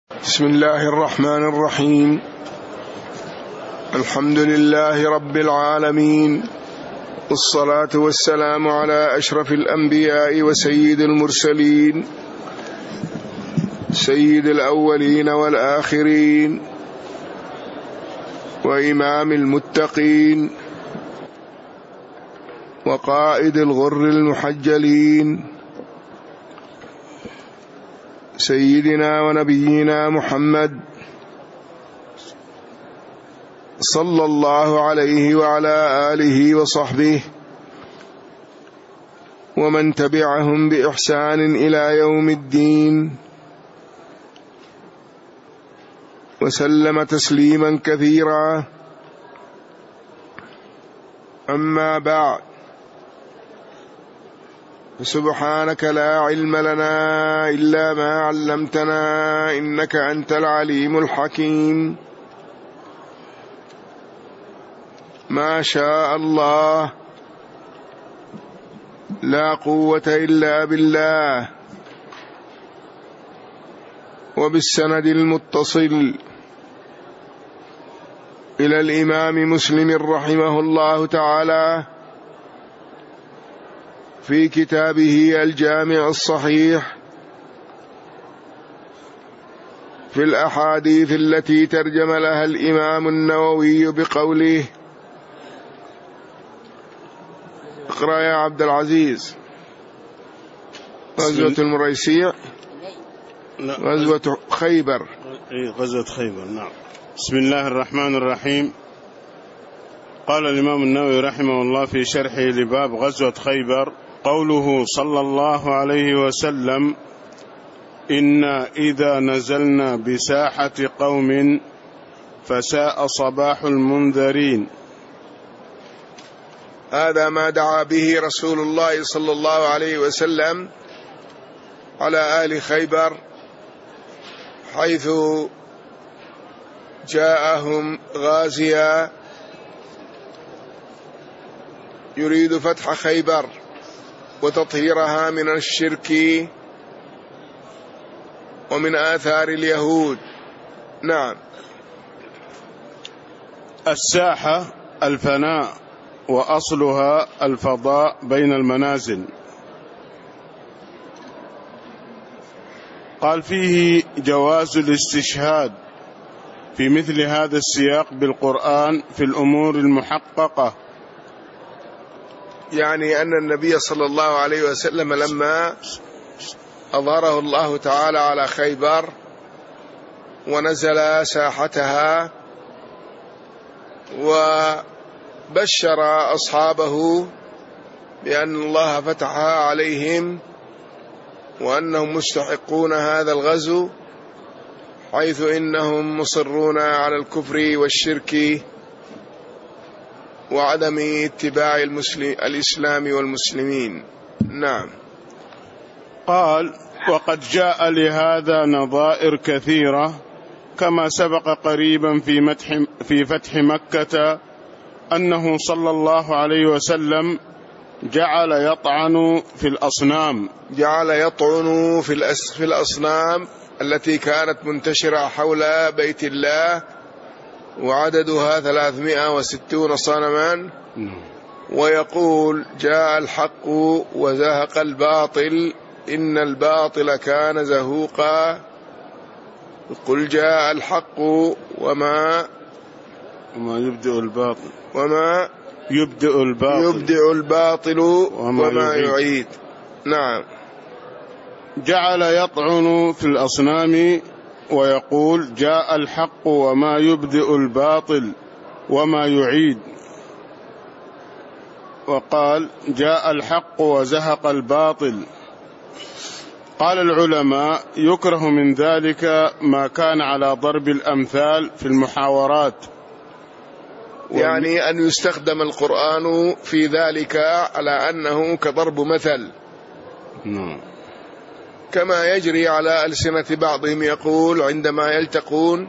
بسم الله الرحمن الرحيم. الحمد لله رب العالمين، والصلاة والسلام على أشرف الأنبياء وسيد المرسلين، سيد الأولين والآخرين، وإمام المتقين، وقائد الغر المحجلين، سيدنا ونبينا محمد صلى الله عليه وعلى آله وصحبه ومن تبعهم بإحسان إلى يوم الدين، وسلم تسليما كثيرا. أما بعد، فسبحانك لا علم لنا إلا ما علمتنا إنك أنت العليم الحكيم. ما شاء الله، لا قوة إلا بالله. وبالسند المتصل إلى الإمام مسلم رحمه الله تعالى في كتابه الجامع الصحيح في الأحاديث التي ترجم لها الإمام النووي بقوله: اقرأ يا عبد العزيز. غزوة المريسيع، غزوة خيبر. غزوة خيبر، نعم. بسم الله الرحمن الرحيم. قال الإمام النووي رحمه الله في شرحه لباب غزوة خيبر: قوله صلى الله عليه وسلم: إنا إذا نزلنا بساحة قوم فساء صباح المنذرين. هذا ما دعا به رسول الله صلى الله عليه وسلم على أهل خيبر، حيث جاءهم غازيا يريد فتح خيبر وتطهيرها من الشرك ومن آثار اليهود. نعم. الساحة الفناء، وأصلها الفضاء بين المنازل. قال: فيه جواز الاستشهاد في مثل هذا السياق بالقرآن في الأمور المحققة. يعني أن النبي صلى الله عليه وسلم لما أظهره الله تعالى على خيبر ونزل ساحتها وبشر أصحابه بأن الله فتحها عليهم وأنهم مستحقون هذا الغزو، حيث إنهم مصرون على الكفر والشرك وعدم اتباع الإسلام والمسلمين. نعم. قال: وقد جاء لهذا نظائر كثيرة، كما سبق قريبا في فتح مكة أنه صلى الله عليه وسلم جعل يطعن في الأصنام، في الأصنام التي كانت منتشرة حول بيت الله، وعددها 360 صنما، ويقول: جاء الحق وزهق الباطل إن الباطل كان زهوقا. قل جاء الحق وما يبدئ الباطل وما يعيد. نعم. جعل يطعن في الأصنام ويقول: جاء الحق وما يبدئ الباطل وما يعيد. وقال: جاء الحق وزهق الباطل. قال العلماء: يكره من ذلك ما كان على ضرب الأمثال في المحاورات، يعني أن يستخدم القرآن في ذلك على أنه كضرب مثل، كما يجري على ألسنة بعضهم، يقول عندما يلتقون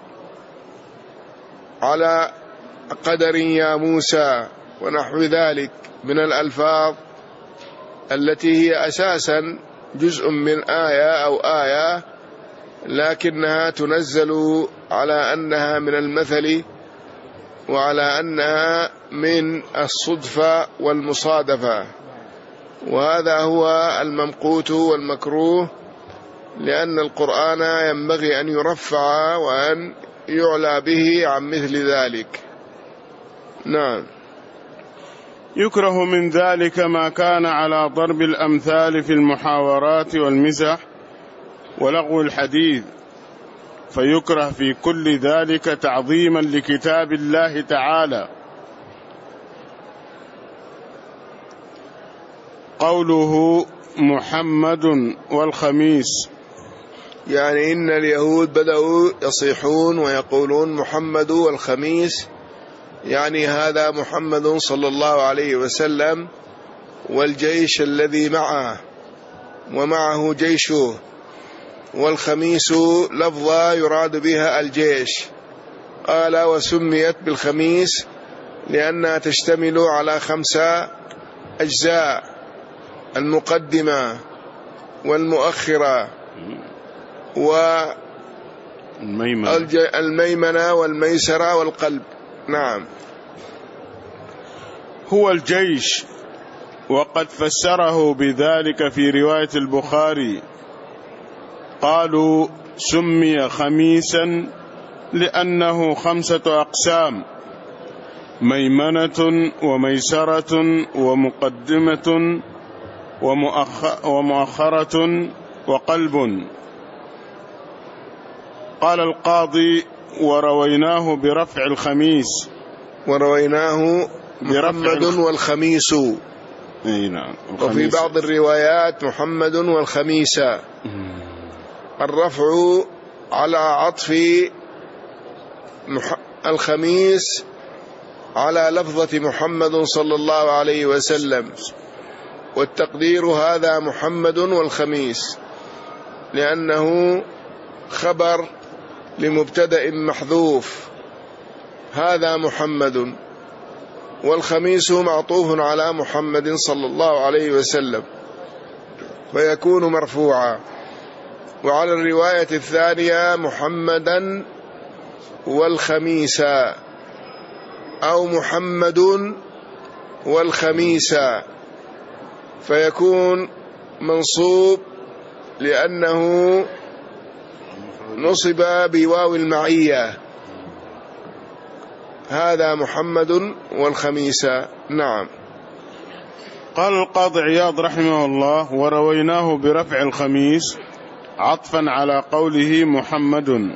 على قدر يا موسى ونحو ذلك من الألفاظ التي هي أساسا جزء من آية أو آية لكنها تنزل على أنها من المثل وعلى أنها من الصدفة والمصادفة، وهذا هو الممقوت والمكروه، لأن القرآن ينبغي أن يرفع وأن يعلى به عن مثل ذلك. نعم. يكره من ذلك ما كان على ضرب الأمثال في المحاورات والمزح ولغو الحديث، فيكره في كل ذلك تعظيما لكتاب الله تعالى. قوله محمد والخميس، يعني إن اليهود بدأوا يصيحون ويقولون محمد والخميس، يعني هذا محمد صلى الله عليه وسلم والجيش الذي معه ومعه جيشه، والخميس لفظة يراد بها الجيش. قال وسميت بالخميس لأنها تشتمل على 5 أجزاء: المقدمة والمؤخرة والميمنة والميسرة والقلب. نعم. هو الجيش، وقد فسره بذلك في رواية البخاري، قالوا سمي خميسا لأنه 5 أقسام: ميمنة وميسرة ومقدمة ومؤخرة وقلب. قال القاضي ورويناه برفع الخميس، ورويناه محمد والخميس. نعم. وفي بعض الروايات محمد والخميس. الرفع على عطف الخميس على لفظة محمد صلى الله عليه وسلم، والتقدير هذا محمد والخميس، لأنه خبر لمبتدأ محذوف، هذا محمد، والخميس معطوف على محمد صلى الله عليه وسلم فيكون مرفوعا. وعلى الرواية الثانية محمدا والخميس أو محمد والخميس، فيكون منصوب لأنه نصب بواو المعية، هذا محمد والخميس. نعم. قال القاضي عياض رحمه الله ورويناه برفع الخميس عطفا على قوله محمد،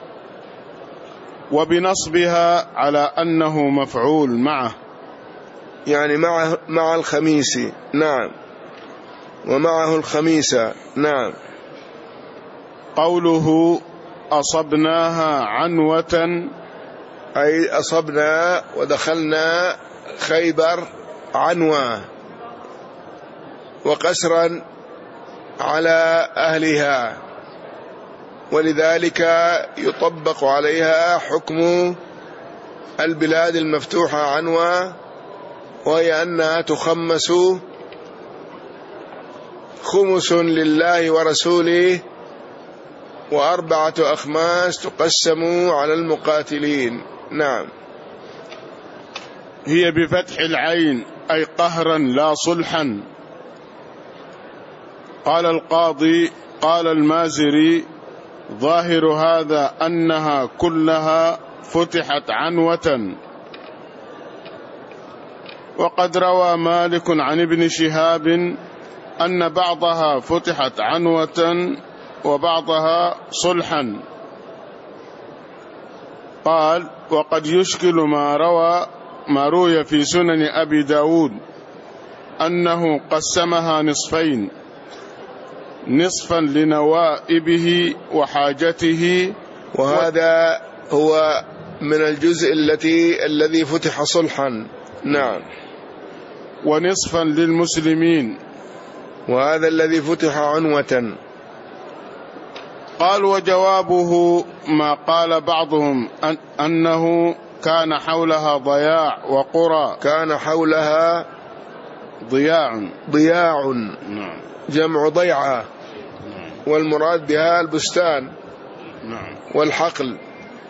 وبنصبها على أنه مفعول معه، يعني مع الخميس. نعم. ومعه الخميس. نعم. قوله أصبناها عنوة، أي أصبنا ودخلنا خيبر عنوة، وقسرا على أهلها، ولذلك يطبق عليها حكم البلاد المفتوحة عنوة، وهي أنها تخمس خمس لله ورسوله، و4 أخماس تقسم على المقاتلين. نعم. هي بفتح العين أي قهرا لا صلحا. قال القاضي قال المازري ظاهر هذا أنها كلها فتحت عنوة. وقد روى مالك عن ابن شهاب أن بعضها فتحت عنوة وبعضها صلحا. قال وقد يشكل ما روي في سنن أبي داود أنه قسمها نصفين، نصفا لنوائبه وحاجته، وهذا هو من الجزء الذي فتح صلحا. نعم. ونصفا للمسلمين، وهذا الذي فتح عنوة. قال وجوابه ما قال بعضهم أنه كان حولها ضياع وقرى. كان حولها ضياع جمع ضيعة، والمراد بها البستان. والحقل.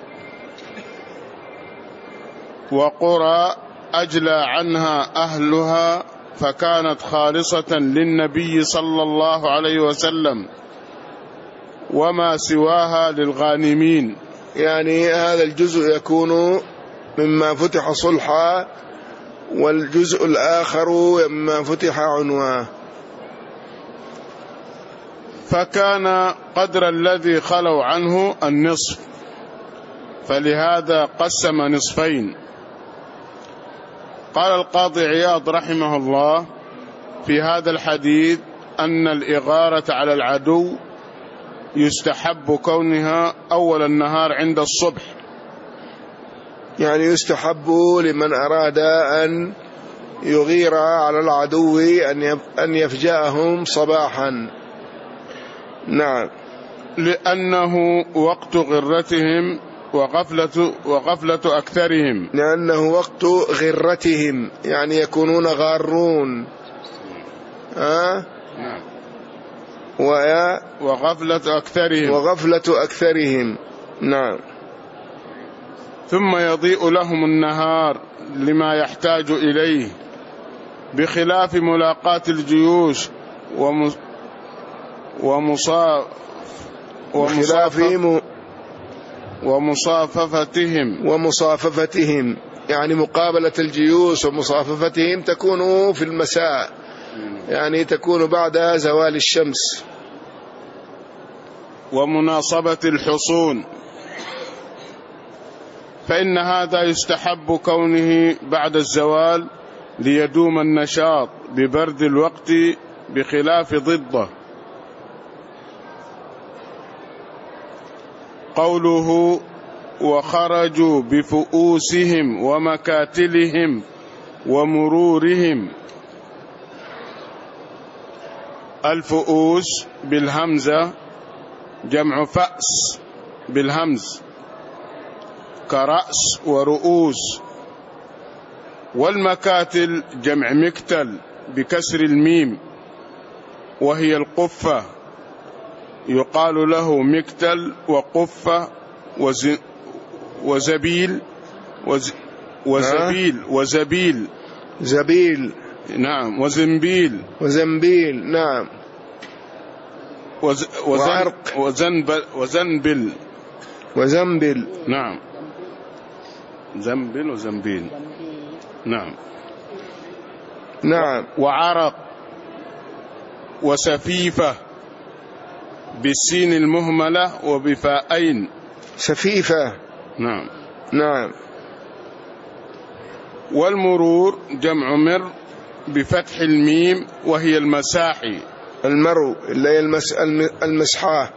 وقرى أجلى عنها أهلها فكانت خالصة للنبي صلى الله عليه وسلم وما سواها للغانمين. يعني هذا الجزء يكون مما فتح صلحا، والجزء الآخر مما فتح عنوا. فكان قدر الذي خلوا عنه النصف، فلهذا قسم نصفين. قال القاضي عياض رحمه الله في هذا الحديث أن الإغارة على العدو يستحب كونها أول النهار عند الصبح، يعني يستحب لمن أراد أن يغير على العدو أن يفجأهم صباحا. نعم، لأنه وقت غرتهم وغفلة أكثرهم. لأنه وقت غرتهم، يعني يكونون غارون. نعم. وغفلة أكثرهم. نعم. ثم يضيء لهم النهار لما يحتاج إليه، بخلاف ملاقاة الجيوش ومصاففتهم، يعني مقابلة الجيوش ومصاففتهم تكون في المساء، يعني تكون بعد زوال الشمس. ومناصبة الحصون، فإن هذا يستحب كونه بعد الزوال ليدوم النشاط ببرد الوقت، بخلاف ضده. قوله وخرجوا بفؤوسهم ومكاتلهم ومرورهم. الفؤوس بالهمزة جمع فأس بالهمز كرأس ورؤوس، والمكاتل جمع مكتل بكسر الميم وهي القفة، يقال له مكتل وقفة وزبيل زبيل. نعم. وزنبيل. نعم. وعرق. وزنبل. نعم. زنبل وزنبيل. نعم. نعم. وعرق وسفيفة بالسين المهملة وبفاءين. سفيفة. نعم. نعم. والمرور جمع مر بفتح الميم وهي المساحي. المرو اللي هي المسحاه.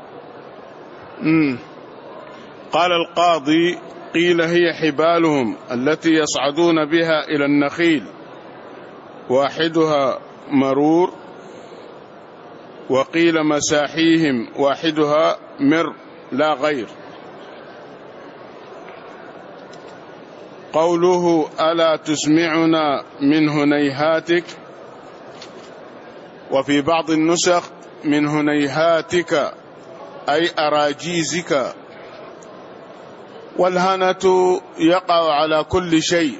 قال القاضي قيل هي حبالهم التي يصعدون بها إلى النخيل، واحدها مرور، وقيل مساحيهم واحدها مر لا غير. قوله ألا تسمعنا من هنيهاتك، وفي بعض النسخ من هنيهاتك أي أراجيزك. والهنة يقع على كل شيء.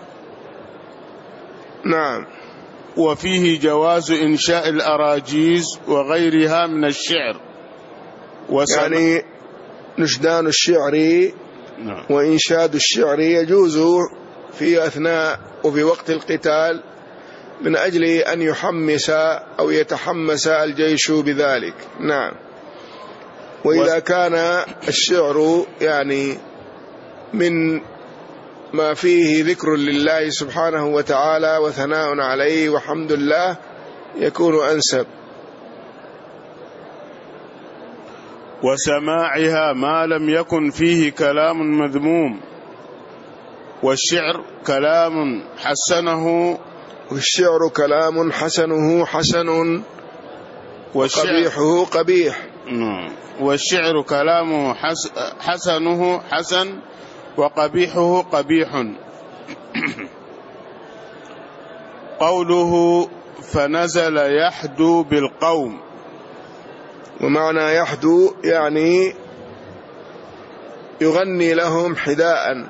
نعم. وفيه جواز إنشاء الأراجيز وغيرها من الشعر، يعني نشدان الشعر. نعم. وإنشاد الشعر يجوز في أثناء وفي وقت القتال من أجل أن يحمس أو يتحمس الجيش بذلك. نعم. وإذا كان الشعر يعني من ما فيه ذكر لله سبحانه وتعالى وثناء عليه وحمد الله يكون أنسب. وسماعها ما لم يكن فيه كلام مذموم، والشعر كلام حسنه حسن وقبيحه قبيح. والشعر كلامه حسنه حسن وقبيحه قبيح. قوله فنزل يحدو بالقوم، ومعنى يحدو يعني يغني لهم حداء.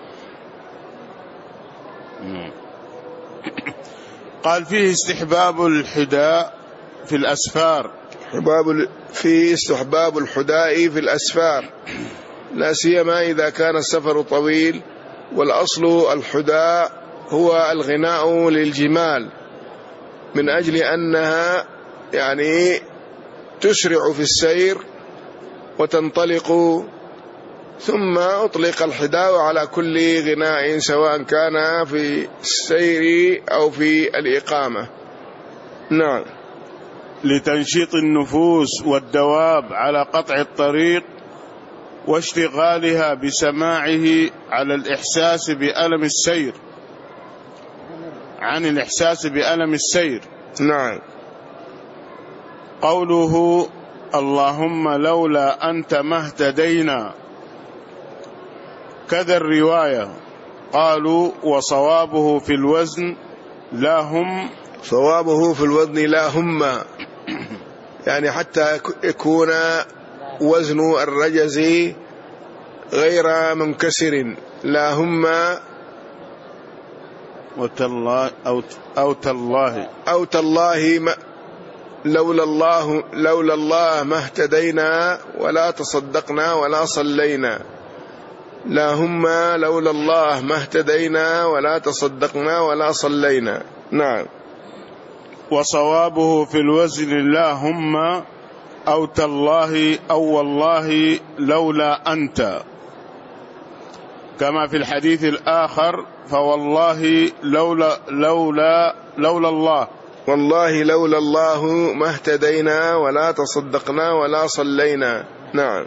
قال فيه استحباب الحداء في الأسفار، فيه استحباب الحداء في الأسفار، لا سيما إذا كان السفر طويل. والأصل الحداء هو الغناء للجمال، من أجل أنها يعني تسرع في السير وتنطلق، ثم أطلق الحداء على كل غناء سواء كان في السير أو في الإقامة. نعم. لتنشيط النفوس والدواب على قطع الطريق واشتغالها بسماعه على الإحساس بألم السير، عن الإحساس بألم السير. نعم. قوله اللهم لولا أنت ما اهتدينا، كذا الرواية. قالوا وصوابه في الوزن لا هم، صوابه في الوزن لا هم، يعني حتى يكون وزن الرجز غير منكسر. لا هم وتالله أو تالله، أو تالله لولا الله ما اهتدينا ولا تصدقنا ولا صلينا. لا هم لولا الله ما اهتدينا ولا تصدقنا ولا صلينا. نعم. وصوابه في الوزن لا هم أو تالله أو والله لولا أنت، كما في الحديث الآخر فوالله لولا الله، والله لولا الله ما اهتدينا ولا تصدقنا ولا صلينا. نعم.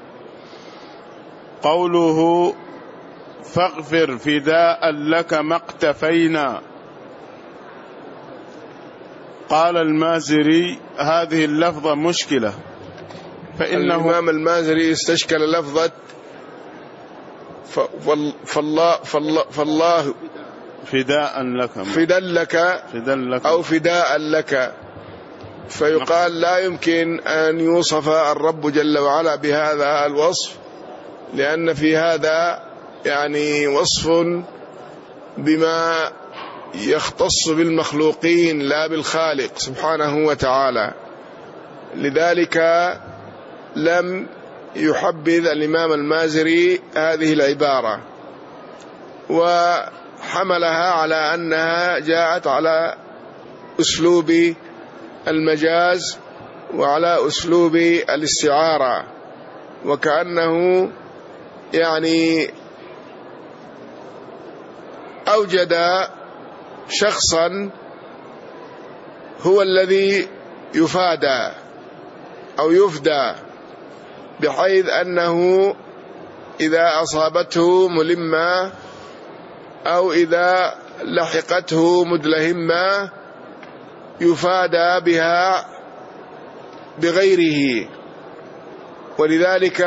قوله فاغفر فداء لك ما اقتفينا، قال المازري هذه اللفظة مشكلة، فإنه الإمام المازري استشكل لفظة فالله فداء لك أو فداء لك، فيقال لا يمكن أن يوصف الرب جل وعلا بهذا الوصف، لأن في هذا يعني وصف بما يختص بالمخلوقين لا بالخالق سبحانه وتعالى. لذلك لم يحبذ الإمام المازري هذه العبارة، وحملها على أنها جاءت على أسلوب المجاز وعلى أسلوب الاستعارة، وكأنه يعني أوجد شخصا هو الذي يفادى أو يفدى، بحيث أنه إذا أصابته ملمة أو إذا لحقته مدلهمة يفادى بها بغيره، ولذلك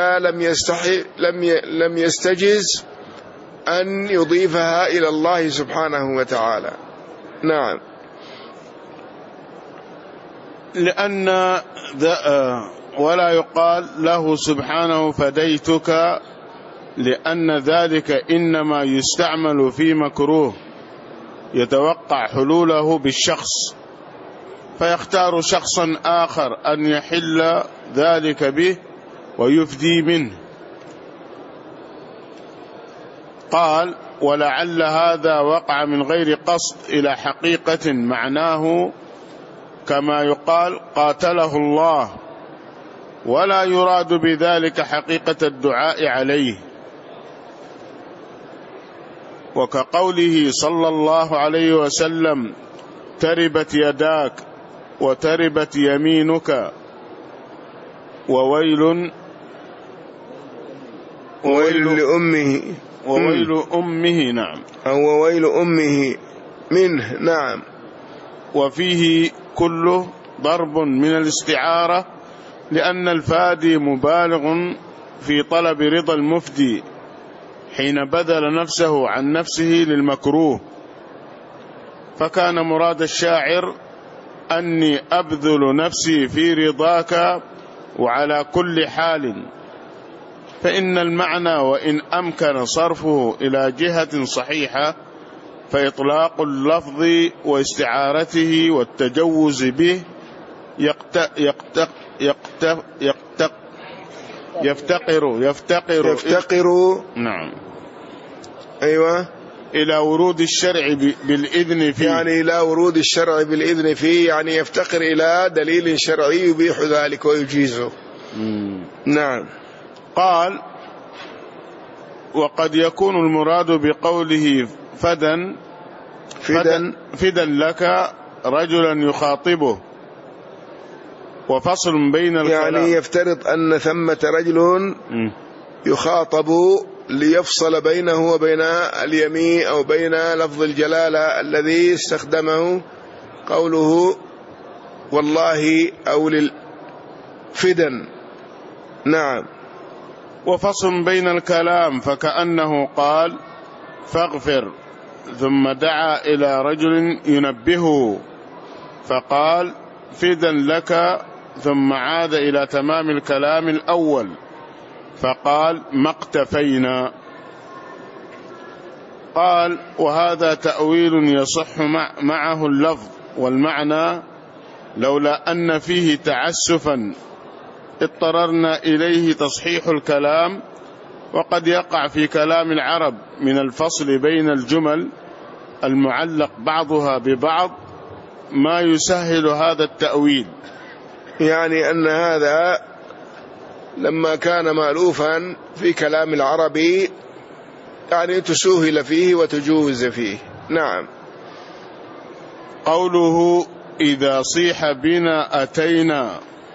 لم يستجز أن يضيفها إلى الله سبحانه وتعالى. نعم. لأن ولا يقال له سبحانه فديتك، لأن ذلك إنما يستعمل في مكروه يتوقع حلوله بالشخص، فيختار شخصا آخر أن يحل ذلك به ويفدي منه. قال ولعل هذا وقع من غير قصد إلى حقيقة معناه كما يقال قاتله الله، ولا يراد بذلك حقيقة الدعاء عليه، وكقوله صلى الله عليه وسلم تربت يداك وتربت يمينك وويل لأمه وويل أمه. نعم. أو ويل أمه منه. نعم. وفيه كله ضرب من الاستعارة، لأن الفادي مبالغ في طلب رضا المفدي حين بذل نفسه عن نفسه للمكروه، فكان مراد الشاعر أني أبذل نفسي في رضاك وعلى كل حال، فإن المعنى وإن أمكن صرفه إلى جهة صحيحة فإطلاق اللفظ واستعارته والتجوز به يفتقر نعم أيوة إلى ورود الشرع بالإذن فيه، يعني إلى ورود الشرع بالإذن فيه، يعني يفتقر إلى دليل شرعي يبيح ذلك ويجيزه. نعم. قال: وقد يكون المراد بقوله فدا لك رجلا يخاطبه، وفصل بين الكلام، يعني يفترض أن ثمة رجل يخاطب ليفصل بينه وبين اليمين أو بين لفظ الجلالة الذي استخدمه قوله والله أو للفدا. نعم. وفصل بين الكلام، فكأنه قال فاغفر، ثم دعا إلى رجل ينبهه فقال فدا لك، ثم عاد إلى تمام الكلام الأول فقال ما اقتفينا. قال: وهذا تأويل يصح معه اللفظ والمعنى، لولا أن فيه تعسفا اضطررنا إليه تصحيح الكلام، وقد يقع في كلام العرب من الفصل بين الجمل المعلق بعضها ببعض ما يسهل هذا التأويل. يعني أن هذا لما كان مألوفا في كلام العربي يعني تسهل فيه وتجوز فيه. نعم. قوله إذا صيح بنا أتينا،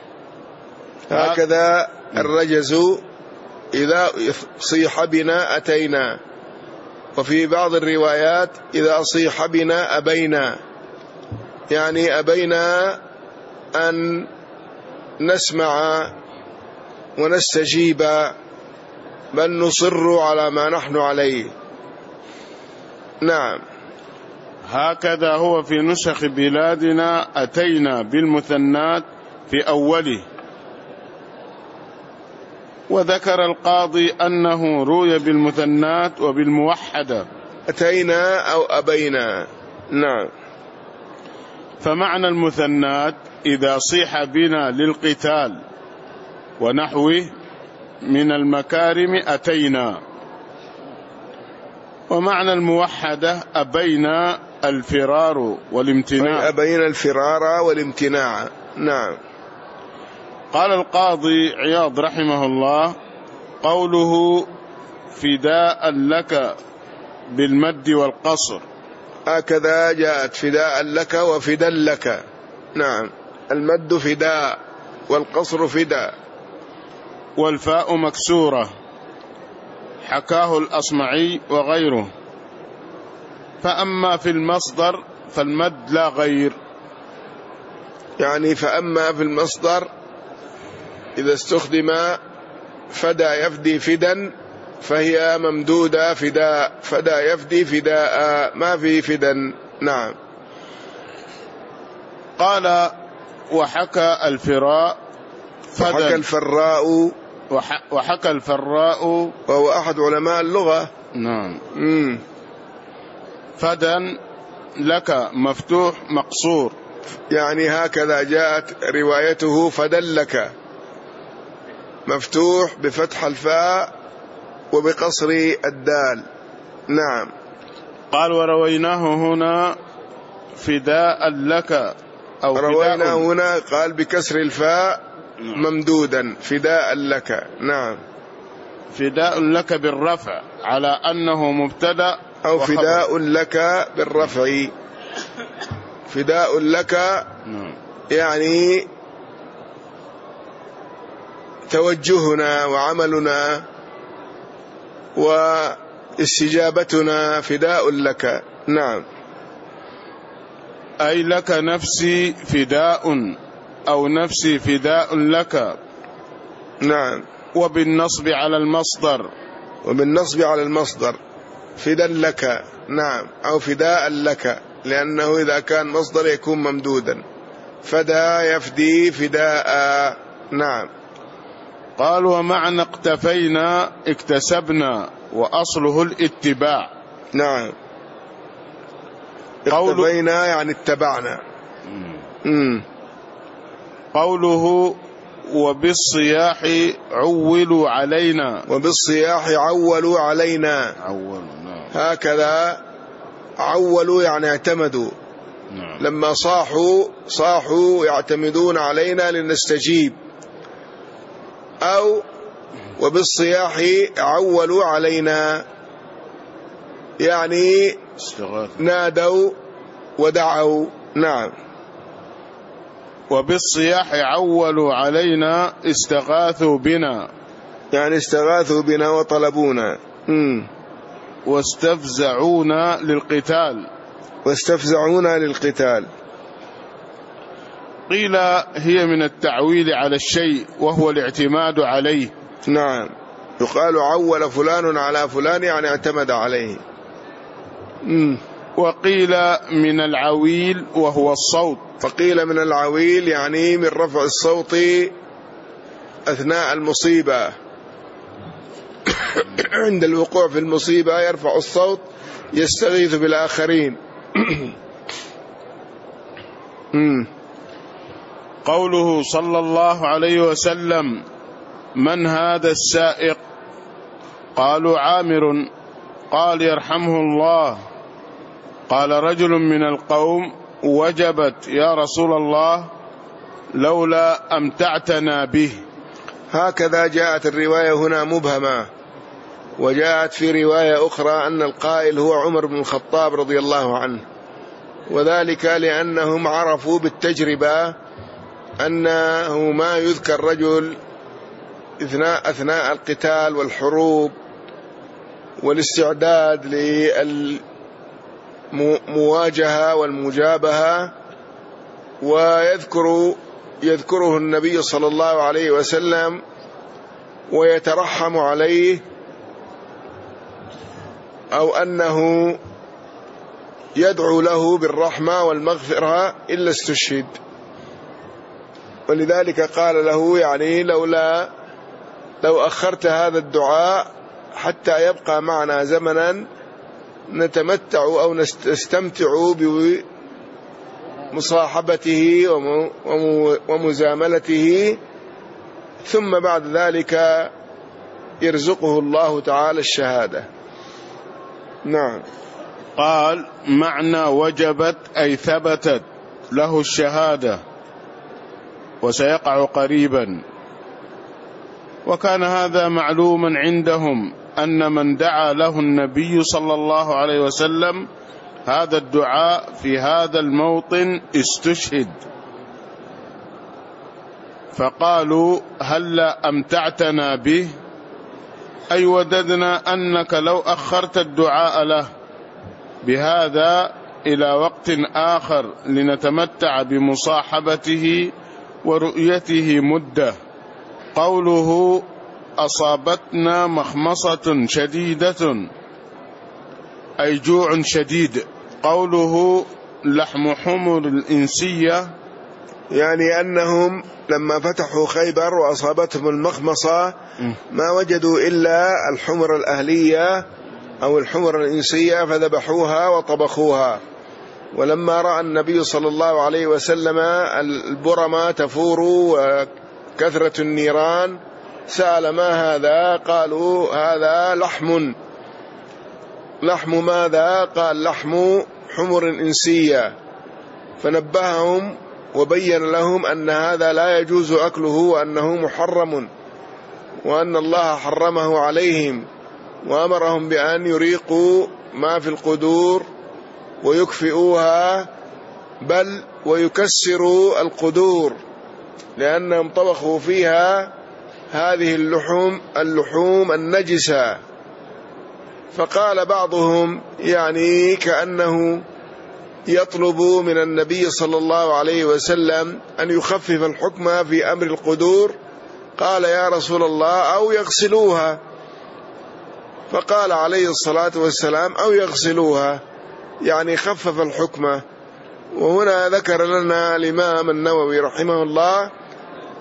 هكذا الرجز إذا صيح بنا أتينا، وفي بعض الروايات إذا صيح بنا أبينا، يعني أبينا أن نسمع ونستجيب بل نصر على ما نحن عليه. نعم. هكذا هو في نسخ بلادنا أتينا بالمثنات في أوله. وذكر القاضي أنه روي بالمثنات وبالموحدة أتينا أو أبينا. نعم. فمعنى المثنات إذا صيح بنا للقتال ونحوه من المكارم أتينا، ومعنى الموحدة أبينا الفرار والامتناع. أبينا الفرار والامتناع. نعم. قال القاضي عياض رحمه الله: قوله فداء لك بالمد والقصر، هكذا جاءت فداء لك وفدا لك. نعم. المد فداء والقصر فداء. والفاء مكسورة، حكاه الأصمعي وغيره. فأما في المصدر فالمد لا غير، يعني فأما في المصدر إذا استخدم فدا يفدي فدا فهي ممدودة فداء، فدا يفدي فداء، ما في فدا. نعم. قال: وحكى الفراء وحكى الفراء، وحكى الفراء وهو أحد علماء اللغة. نعم. فدا لك مفتوح مقصور، يعني هكذا جاءت روايته فدلك، مفتوح بفتح الفاء وبقصر الدال. نعم. قال: ورويناه هنا فداء لك، أو روينا هنا قال بكسر الفاء ممدودا فداء لك. نعم. فداء لك بالرفع على أنه مبتدأ، أو فداء لك بالرفع. فداء لك يعني توجهنا وعملنا واستجابتنا فداء لك. نعم. أي لك نفسي فداء، أو نفسي فداء لك. نعم. وبالنصب على المصدر، وبالنصب على المصدر فدا لك. نعم. أو فداء لك، لأنه إذا كان مصدر يكون ممدودا. فدا يفدي فداء. نعم. قال ومعنى اقتفينا اكتسبنا وأصله الاتباع. نعم، اقتفينا يعني اتبعنا. قوله وبالصياح عولوا علينا، وبالصياح عولوا علينا، هكذا عولوا يعني اعتمدوا. نعم. لما صاحوا يعتمدون علينا لنستجيب. أو وبالصياح عولوا علينا يعني نادوا ودعوا. نعم. وبالصياح عولوا علينا استغاثوا بنا، يعني استغاثوا بنا وطلبونا. واستفزعونا للقتال، واستفزعونا للقتال. قيل هي من التعويل على الشيء وهو الاعتماد عليه. نعم، يقال عول فلان على فلان يعني اعتمد عليه. وقيل من العويل وهو الصوت. فقيل من العويل يعني من رفع الصوت أثناء المصيبة. عند الوقوع في المصيبة يرفع الصوت يستغيث بالآخرين. قوله صلى الله عليه وسلم من هذا السائق؟ قالوا عامر. قال يرحمه الله. قال رجل من القوم وجبت يا رسول الله لولا أمتعتنا به. هكذا جاءت الرواية هنا مبهمة. وجاءت في رواية أخرى أن القائل هو عمر بن الخطاب رضي الله عنه، وذلك لأنهم عرفوا بالتجربة أنه ما يذكر رجل أثناء القتال والحروب والاستعداد للمواجهة والمجابهة، ويذكره النبي صلى الله عليه وسلم ويترحم عليه، أو أنه يدعو له بالرحمة والمغفرة إلا استشهد. ولذلك قال له يعني لو أخرت هذا الدعاء حتى يبقى معنا زمنا نتمتع أو نستمتع بمصاحبته ومزاملته، ثم بعد ذلك يرزقه الله تعالى الشهادة. نعم. قال معنى وجبت أي ثبتت له الشهادة وسيقع قريبا. وكان هذا معلوما عندهم أن من دعا له النبي صلى الله عليه وسلم هذا الدعاء في هذا الموطن استشهد. فقالوا هلا أمتعتنا به، أي وددنا أنك لو أخرت الدعاء له بهذا إلى وقت آخر لنتمتع بمصاحبته ورؤيته مدة. قوله أصابتنا مخمصة شديدة أي جوع شديد. قوله لحم حمر الإنسية يعني أنهم لما فتحوا خيبر وأصابتهم المخمصة ما وجدوا إلا الحمر الأهلية أو الحمر الإنسية فذبحوها وطبخوها. ولما رأى النبي صلى الله عليه وسلم البرمة تفور وكثرة النيران سأل ما هذا؟ قالوا هذا لحم ماذا؟ قال لحم حمر إنسية. فنبههم وبين لهم أن هذا لا يجوز أكله وأنه محرم وأن الله حرمه عليهم، وأمرهم بأن يريقوا ما في القدور ويكفئوها بل ويكسروا القدور لأنهم طبخوا فيها هذه اللحوم النجسة. فقال بعضهم يعني كأنه يطلب من النبي صلى الله عليه وسلم أن يخفف الحكم في أمر القدور. قال يا رسول الله أو يغسلوها، فقال عليه الصلاة والسلام أو يغسلوها يعني خفف الحكم. وهنا ذكر لنا الإمام النووي رحمه الله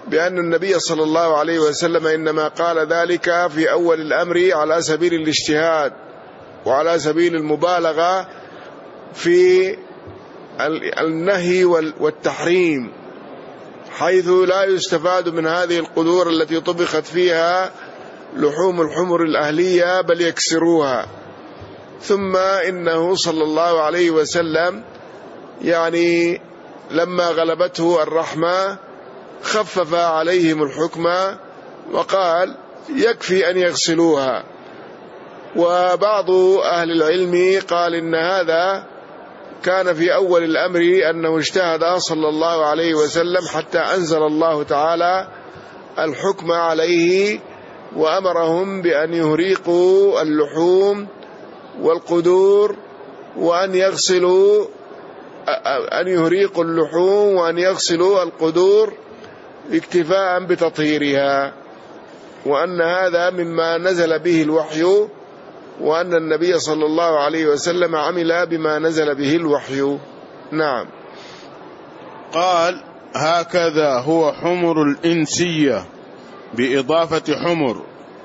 بأن النبي صلى الله عليه وسلم إنما قال ذلك في أول الأمر على سبيل الاجتهاد وعلى سبيل المبالغة في النهي والتحريم، حيث لا يستفاد من هذه القدور التي طبخت فيها لحوم الحمر الأهلية بل يكسروها. ثم إنه صلى الله عليه وسلم يعني لما غلبته الرحمة خفف عليهم الحكم وقال يكفي أن يغسلوها. وبعض أهل العلم قال إن هذا كان في أول الأمر أنه اجتهد صلى الله عليه وسلم حتى أنزل الله تعالى الحكم عليه وأمرهم بأن يهريقوا اللحوم والقدور وأن يغسلوا أن يهريقوا اللحوم وأن يغسلوا القدور اكتفاء بتطهيرها، وأن هذا مما نزل به الوحي، وأن النبي صلى الله عليه وسلم عمل بما نزل به الوحي. نعم. قال هكذا هو حمر الإنسية بإضافة حمر،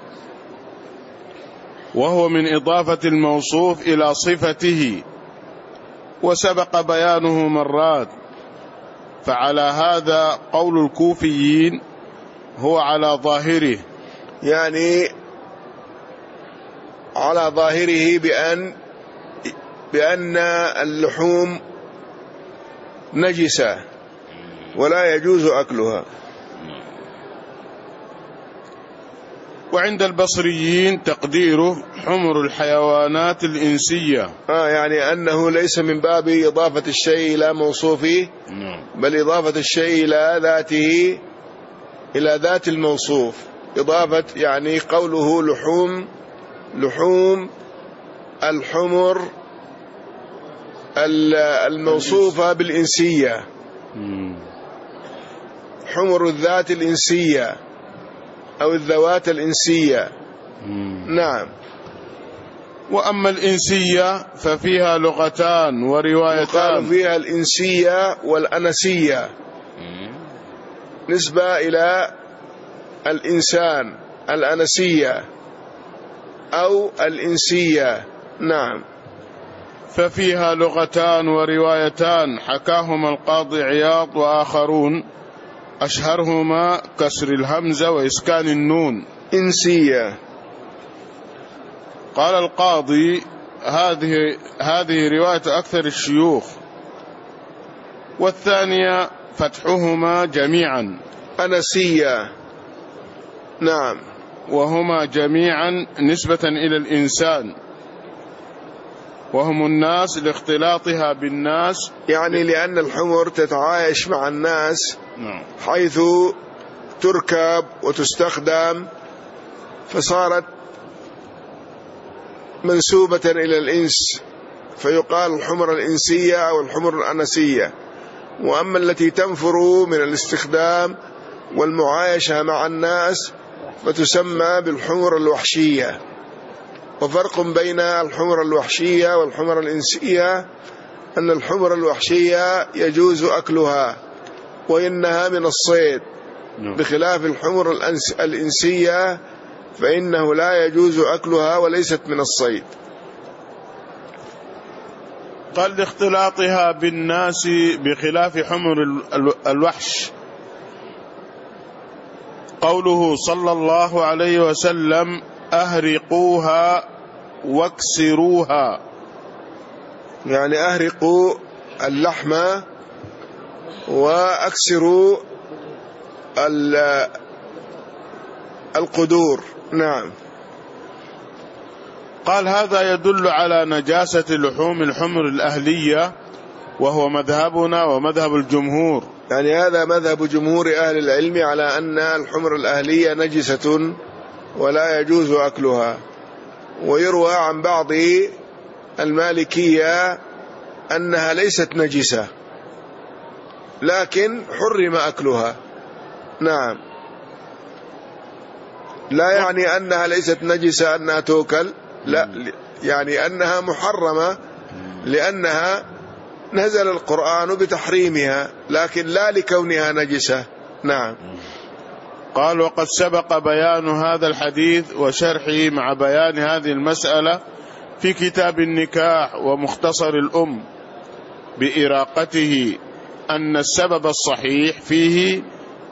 وهو من إضافة الموصوف إلى صفته، وسبق بيانه مرات. فعلى هذا قول الكوفيين هو على ظاهره، يعني على ظاهره بأن اللحوم نجسة ولا يجوز أكلها. وعند البصريين تقديره حمر الحيوانات الإنسية، يعني أنه ليس من باب إضافة الشيء إلى موصوفه، بل إضافة الشيء إلى ذاته، إلى ذات الموصوف. إضافة يعني قوله لحوم الحمر الموصوفة بالإنسية، حمر الذات الإنسية أو الذوات الإنسية. نعم. وأما الإنسية ففيها لغتان وروايتان، قالوا فيها الإنسية والأنسية، نسبة إلى الإنسان، الأنسية أو الإنسية. نعم. ففيها لغتان وروايتان حكاهما القاضي عياض وآخرون، أشهرهما كسر الهمزة وإسكان النون، إنسية. قال القاضي هذه رواية أكثر الشيوخ، والثانية فتحهما جميعا أنسية. نعم. وهما جميعا نسبة إلى الإنسان، وهم الناس لاختلاطها بالناس، يعني لأن الحمر تتعايش مع الناس حيث تركب وتستخدم، فصارت منسوبة إلى الإنس، فيقال الحمر الإنسية أو الحمر الأنسية. وأما التي تنفر من الاستخدام والمعايشة مع الناس فتسمى بالحمر الوحشية. وفرق بين الحمر الوحشية والحمر الإنسية أن الحمر الوحشية يجوز أكلها وإنها من الصيد، بخلاف الحمر الإنسية فإنه لا يجوز أكلها وليست من الصيد. قال لاختلاطها بالناس بخلاف حمر الوحش. قوله صلى الله عليه وسلم أهرقوها واكسروها، يعني أهرقوا اللحمة وأكسروا القدور. نعم. قال هذا يدل على نجاسة لحوم الحمر الأهلية، وهو مذهبنا ومذهب الجمهور. يعني هذا مذهب جمهور أهل العلم على أن الحمر الأهلية نجسة ولا يجوز أكلها. ويروى عن بعض المالكية أنها ليست نجسة لكن حرم أكلها. نعم. لا يعني أنها ليست نجسة أنها توكل، لا، يعني أنها محرمة لأنها نزل القرآن بتحريمها، لكن لا لكونها نجسة. نعم. قال: وقد سبق بيان هذا الحديث وشرحه مع بيان هذه المسألة في كتاب النكاح ومختصر الأم بإراقته، أن السبب الصحيح فيه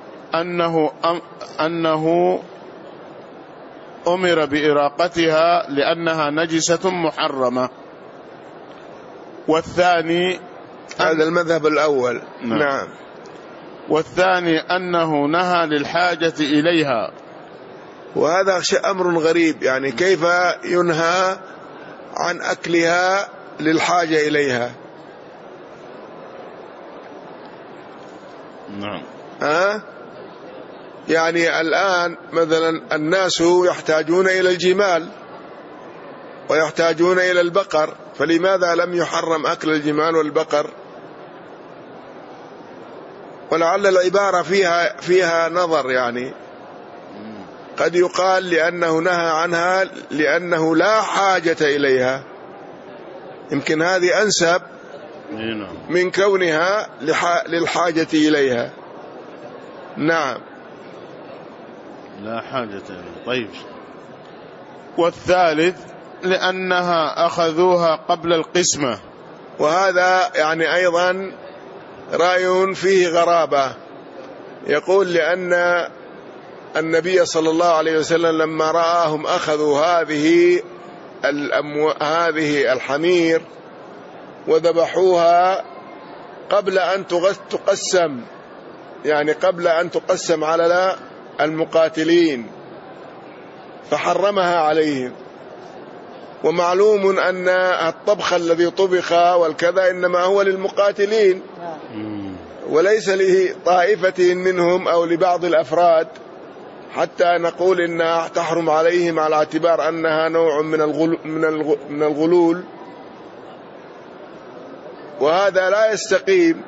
أنه أمر بإراقتها لأنها نجسة محرمة. والثاني هذا المذهب الأول. نعم. والثاني أنه نهى للحاجة إليها. وهذا أمر غريب، يعني كيف ينهى عن أكلها للحاجة إليها؟ نعم. يعني الآن مثلا الناس يحتاجون إلى الجمال ويحتاجون إلى البقر، فلماذا لم يحرم أكل الجمال والبقر؟ ولعل العبارة فيها نظر، يعني قد يقال لأنه نهى عنها لأنه لا حاجة إليها، يمكن هذه أنسب من كونها للحاجة إليها. نعم. لا حاجة إليها. طيب. والثالث لأنها أخذوها قبل القسمة، وهذا يعني أيضا رأي فيه غرابة. يقول لأن النبي صلى الله عليه وسلم لما رآهم أخذوا هذه الحمير وذبحوها قبل أن تقسم، يعني قبل أن تقسم على المقاتلين، فحرمها عليهم. ومعلوم أن الطبخ الذي طبخ والكذا إنما هو للمقاتلين وليس لطائفة منهم أو لبعض الأفراد، حتى نقول إنها تحرم عليهم على اعتبار أنها نوع من الغلول، وهذا لا يستقيم.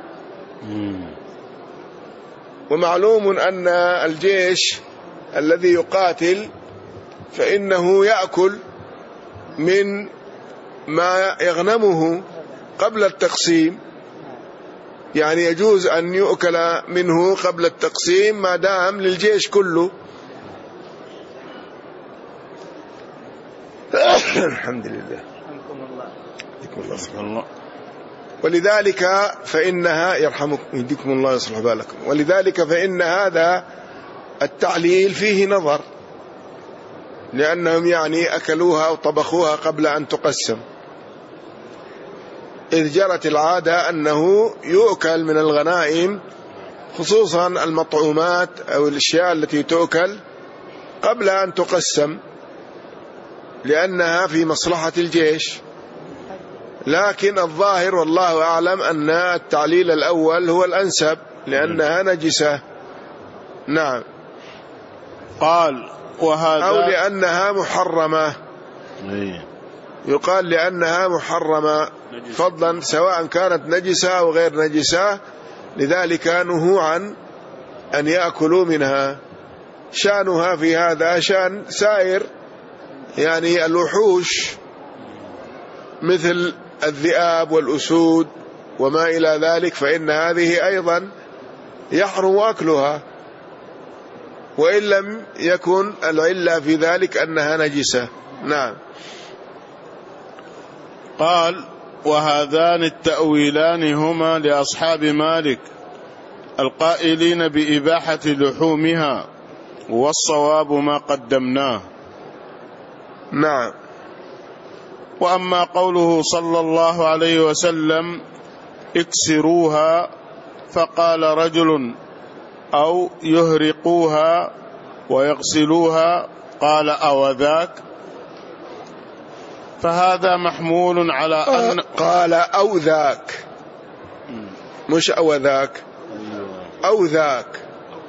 ومعلوم أن الجيش الذي يقاتل فإنه يأكل من ما يغنمه قبل التقسيم، يعني يجوز أن يؤكل منه قبل التقسيم ما دام للجيش كله. الحمد لله. الله. ولذلك فإنها يرحمكم الله يصلح بالكم، ولذلك فإن هذا التعليل فيه نظر، لأنهم يعني أكلوها أو طبخوها قبل أن تقسم، إذ جرت العادة أنه يؤكل من الغنائم خصوصا المطعومات أو الأشياء التي تؤكل قبل أن تقسم لأنها في مصلحة الجيش. لكن الظاهر والله أعلم أن التعليل الأول هو الأنسب لأنها نجسة. نعم. قال: وهذا أو لأنها محرمة، يقال لأنها محرمة فضلا سواء كانت نجسة أو غير نجسة، لذلك نهوا عن أن يأكلوا منها. شأنها في هذا شأن سائر يعني الوحوش مثل الذئاب والأسود وما إلى ذلك، فإن هذه أيضا يحرم أكلها، وإن لم يكن العلة في ذلك أنها نجسة. نعم. قال: وهذان التأويلان هما لأصحاب مالك القائلين بإباحة لحومها، والصواب ما قدمناه. نعم. وأما قوله صلى الله عليه وسلم: اكسروها، فقال رجل: أو يهرقوها ويغسلوها، قال: أو ذاك، فهذا محمول على أن قال أو ذاك، مش أو ذاك، أو ذاك.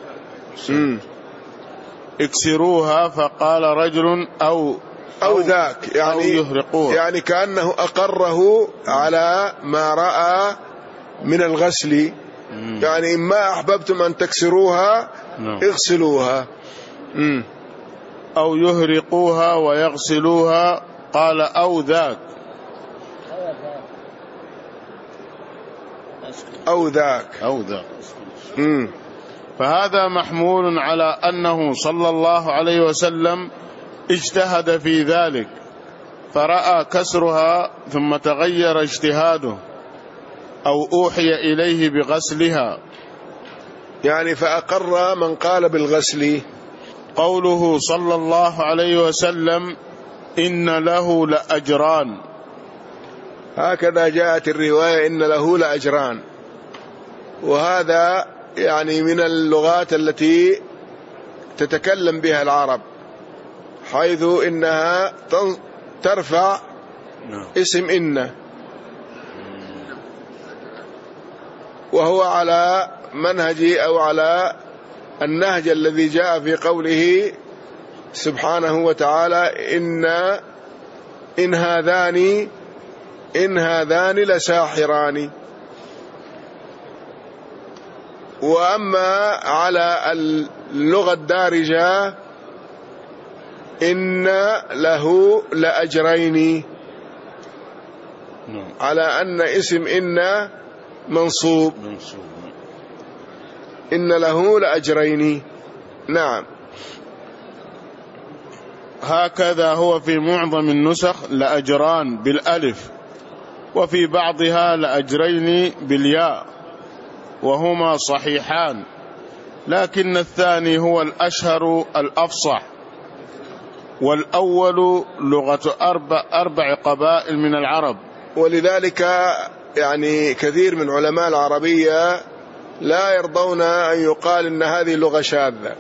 اكسروها، فقال رجل: أو ذاك، يعني كأنه أقره على ما رأى من الغسل، يعني ما أحببتم أن تكسروها اغسلوها. أو يهرقوها ويغسلوها، قال: أو ذاك. أو ذاك. فهذا محمول على أنه صلى الله عليه وسلم اجتهد في ذلك فرأى كسرها ثم تغير اجتهاده أو أوحي إليه بغسلها، يعني فأقر من قال بالغسل. قوله صلى الله عليه وسلم إن له لأجران، هكذا جاءت الرواية إن له لأجران، وهذا يعني من اللغات التي تتكلم بها العرب، حيث إنها ترفع اسم إن، وهو على منهج أو على النهج الذي جاء في قوله سبحانه وتعالى إن هذان لساحران. وأما على اللغة الدارجة إن له لأجرين، على أن اسم إن منصوب، إن له لأجرين. نعم، هكذا هو في معظم النسخ لأجران بالألف، وفي بعضها لأجرين بالياء، وهما صحيحان، لكن الثاني هو الأشهر الأفصح، والأول لغة أربع قبائل من العرب. ولذلك يعني كثير من علماء العربية لا يرضون أن يقال إن هذه لغة شاذة،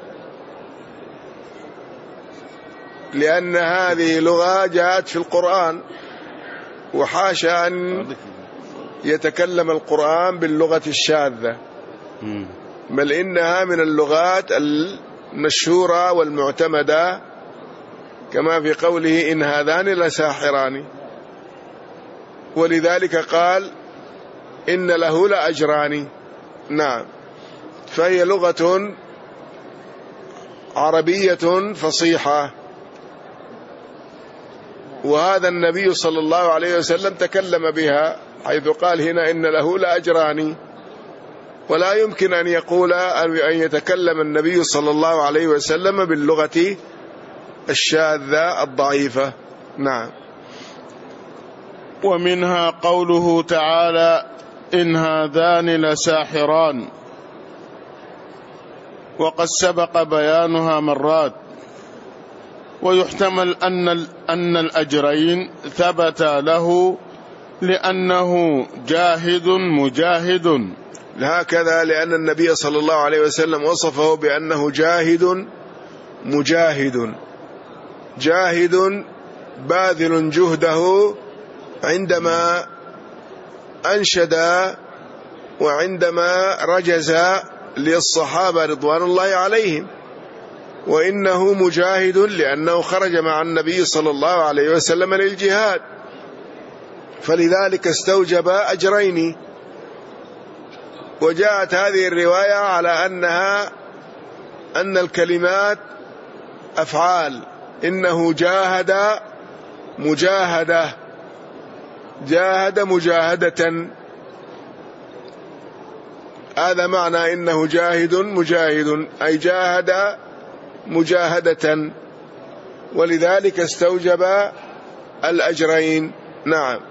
لأن هذه لغة جاءت في القرآن، وحاشا أن يتكلم القرآن باللغة الشاذة، بل إنها من اللغات المشهورة والمعتمدة، كما في قوله إن هذان لساحران، ولذلك قال إن له لأجران. نعم، فهي لغة عربية فصيحة، وهذا النبي صلى الله عليه وسلم تكلم بها، حيث قال هنا إن له لأجران، ولا يمكن أن يقول أن يتكلم النبي صلى الله عليه وسلم باللغة الشاذة الضعيفة. نعم. ومنها قوله تعالى إن هذان لساحران، وقد سبق بيانها مرات، ويحتمل أن الأجرين ثبت له لأنه جاهد مجاهد، هكذا لأن النبي صلى الله عليه وسلم وصفه بأنه جاهد مجاهد، جاهد باذل جهده عندما أنشد وعندما رجز للصحابة رضوان الله عليهم، وإنه مجاهد لأنه خرج مع النبي صلى الله عليه وسلم للجهاد، فلذلك استوجب أجرين. وجاءت هذه الرواية على أن الكلمات أفعال، إنه جاهد مجاهدة، جاهد مجاهدة، هذا معنى إنه جاهد مجاهد، أي جاهد مجاهدة، ولذلك استوجب الأجرين. نعم.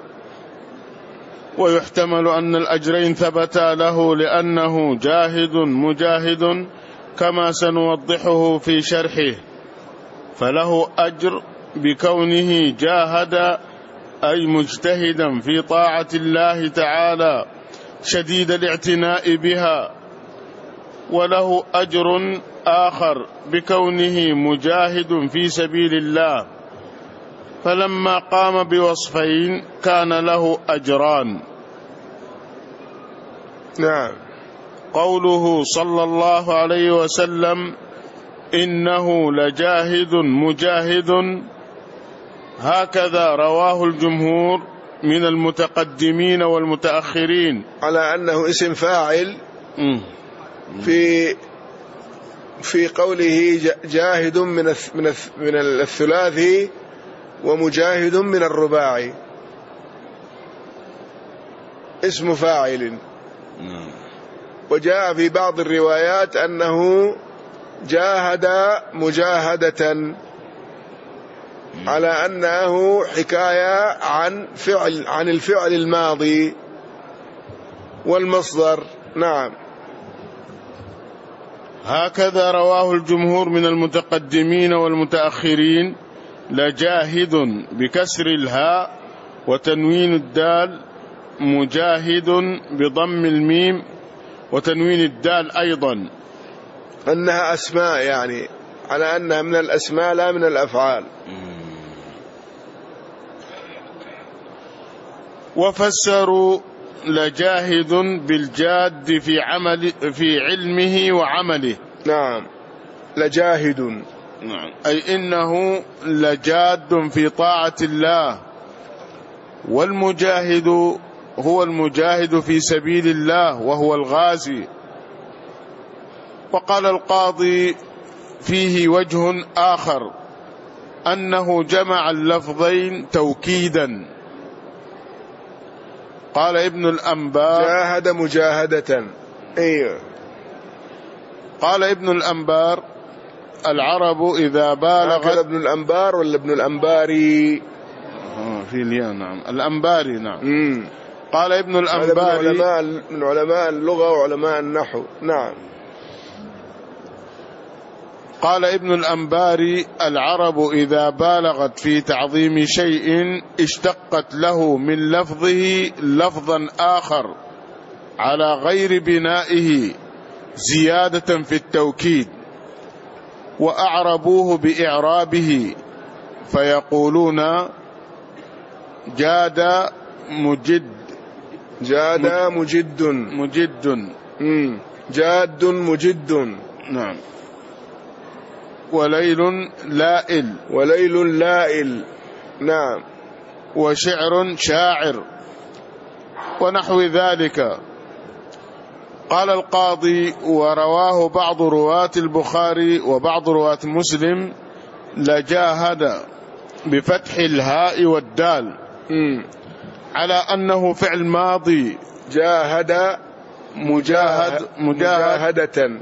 ويحتمل أن الأجرين ثبتا له لأنه جاهد مجاهد، كما سنوضحه في شرحه، فله أجر بكونه جاهد أي مجتهدا في طاعة الله تعالى شديد الاعتناء بها، وله أجر آخر بكونه مجاهد في سبيل الله، فلما قام بوصفين كان له أجران. نعم. قوله صلى الله عليه وسلم إنه لجاهد مجاهد، هكذا رواه الجمهور من المتقدمين والمتأخرين، على أنه اسم فاعل في قوله جاهد من الثلاثي ومجاهد من الرباعي، اسم فاعل. وجاء في بعض الروايات أنه جاهد مجاهدة، على أنه حكاية عن الفعل الماضي والمصدر. نعم. هكذا رواه الجمهور من المتقدمين والمتأخرين: لجاهد بكسر الهاء وتنوين الدال، مجاهد بضم الميم وتنوين الدال أيضا، أنها أسماء، يعني على أنها من الأسماء لا من الأفعال. وفسروا لجاهد بالجاد في علمه وعمله. نعم، لجاهد، نعم، أي إنه لجاد في طاعة الله. والمجاهد هو المجاهد في سبيل الله وهو الغازي. وقال القاضي فيه وجه آخر، أنه جمع اللفظين توكيدا. قال ابن الأنبار: جاهد مجاهدة. أيوه. قال ابن الأنبار: العرب إذا بالغت. هكذا ابن الأنبار ولا ابن الأنباري؟ في الياء. نعم، الأنباري. نعم. قال ابن الأنباري من علماء اللغة وعلماء النحو. نعم. قال ابن الأنباري: العرب إذا بالغت في تعظيم شيء اشتقت له من لفظه لفظا آخر على غير بنائه زيادة في التوكيد، وأعربوه بإعرابه فيقولون جاد مجد. جاد مجد. مجد. جاد مجد. نعم. وليل لائل. وليل لائل. نعم. وشعر شاعر ونحو ذلك. قال القاضي: ورواه بعض رواة البخاري وبعض رواة مسلم لجاهد بفتح الهاء والدال على أنه فعل ماضي. جاهد مجاهدة. مجاهدا.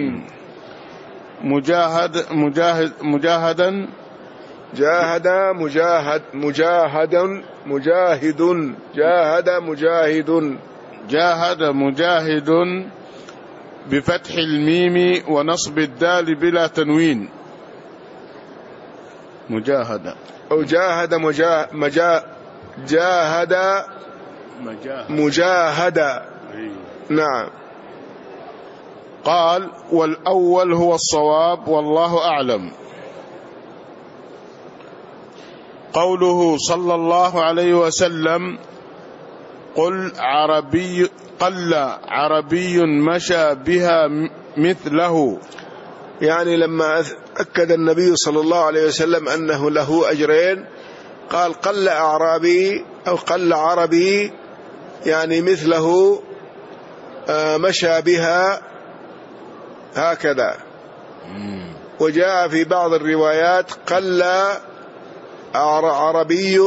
مجاهدا. جاهد مجاهد. مجاهدا مجاهد. جاهد مجاهد. جاهد مجاهد بفتح الميم ونصب الدال بلا تنوين. مجاهدة. أو جاهد جاهد مجاهدة. نعم. قال: والأول هو الصواب والله أعلم. قوله صلى الله عليه وسلم: قل عربي مشى بها مثله، يعني لما أكد النبي صلى الله عليه وسلم أنه له أجرين، قال قل أعرابي أو قل عربي، يعني مثله مشى بها هكذا. وجاء في بعض الروايات قل عربي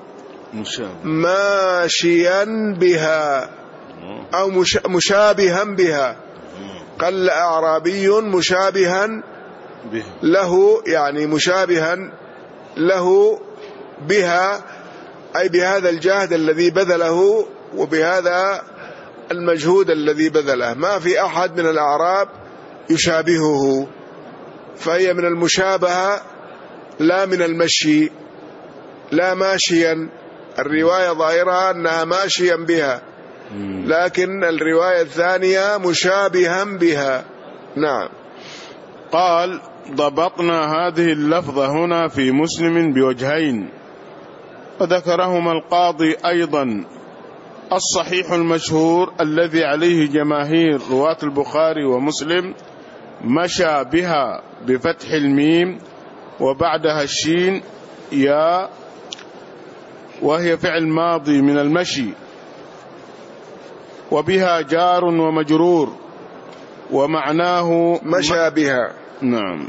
ماشيا بها أو مشابها بها. قل أعرابي مشابها له، يعني مشابها له بها، أي بهذا الجهد الذي بذله وبهذا المجهود الذي بذله. ما في أحد من الأعراب يشابهه، فهي من المشابهة لا من المشي. لا ماشيا، الرواية ظاهرها أنها ماشيا بها، لكن الرواية الثانية مشابها بها. نعم. قال: ضبطنا هذه اللفظة هنا في مسلم بوجهين، وذكرهما القاضي أيضا. الصحيح المشهور الذي عليه جماهير رواة البخاري ومسلم: مشى بها بفتح الميم وبعدها الشين يا، وهي فعل ماضي من المشي، وبها جار ومجرور، ومعناه مشى بها. نعم.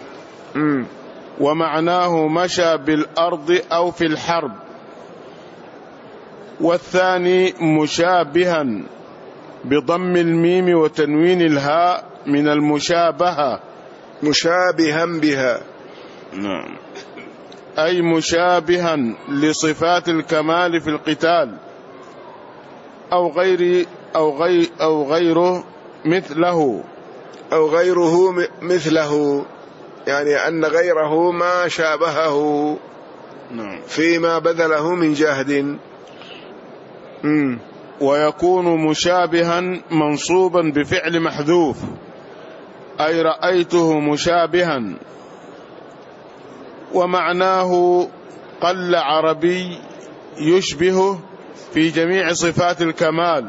ومعناه مشى بالأرض أو في الحرب. والثاني مشابها بضم الميم وتنوين الهاء من المشابهة. مشابها بها. نعم. أي مشابها لصفات الكمال في القتال أو غيره مثله. أو غيره مثله، يعني أن غيره ما شابهه فيما بذله من جهد. ويكون مشابها منصوبا بفعل محذوف، أي رأيته مشابها. ومعناه قل عربي يشبهه في جميع صفات الكمال.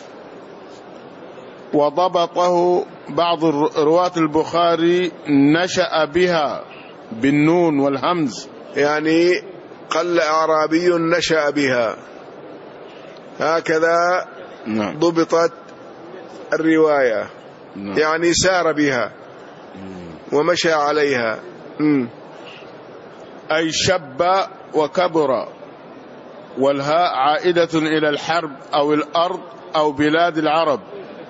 وضبطه بعض رواة البخاري نشأ بها بالنون والهمز، يعني قل أعرابي نشأ بها، هكذا ضبطت الرواية. يعني سار بها ومشى عليها. أي شب وكبر، والهاء عائدة إلى الحرب أو الأرض أو بلاد العرب.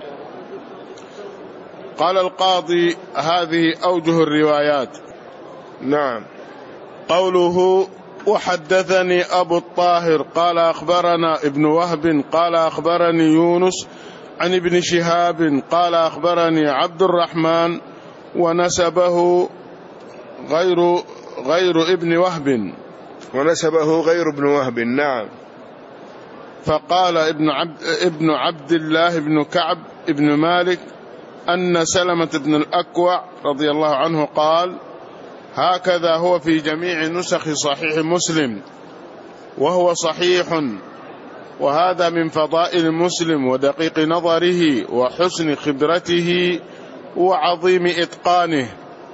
قال القاضي: هذه أوجه الروايات. نعم. قوله: وحدثني أبو الطاهر قال أخبرنا ابن وهب قال أخبرني يونس عن ابن شهاب قال أخبرني عبد الرحمن، ونسبه غير ابن وهب. ونسبه غير ابن وهب. نعم. فقال ابن عبد الله بن كعب ابن مالك أن سلمة بن الأكوع رضي الله عنه قال: هكذا هو في جميع نسخ صحيح مسلم، وهو صحيح، وهذا من فضائل مسلم ودقيق نظره وحسن خبرته وعظيم إتقانه.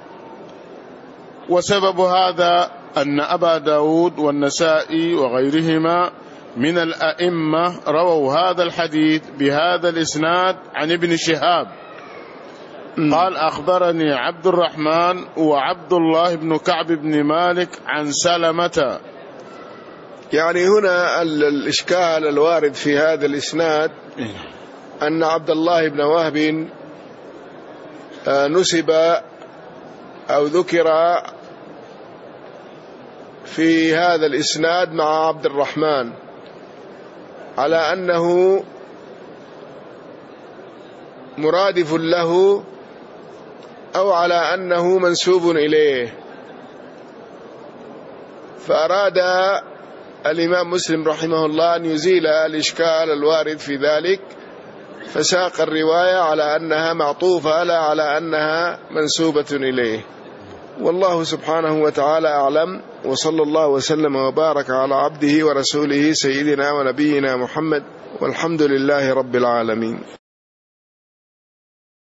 وسبب هذا أن أبا داود والنسائي وغيرهما من الأئمة رووا هذا الحديث بهذا الإسناد عن ابن شهاب قال: أخبرني عبد الرحمن وعبد الله بن كعب بن مالك عن سلمة. يعني هنا الإشكال الوارد في هذا الإسناد أن عبد الله بن وهب نسب أو ذكر في هذا الإسناد مع عبد الرحمن على أنه مرادف له أو على أنه منسوب إليه. فأراد الإمام مسلم رحمه الله أن يزيل الإشكال الوارد في ذلك، فساق الرواية على أنها معطوفة لا على أنها منسوبة إليه. والله سبحانه وتعالى أعلم، وصلى الله وسلم وبارك على عبده ورسوله سيدنا ونبينا محمد، والحمد لله رب العالمين.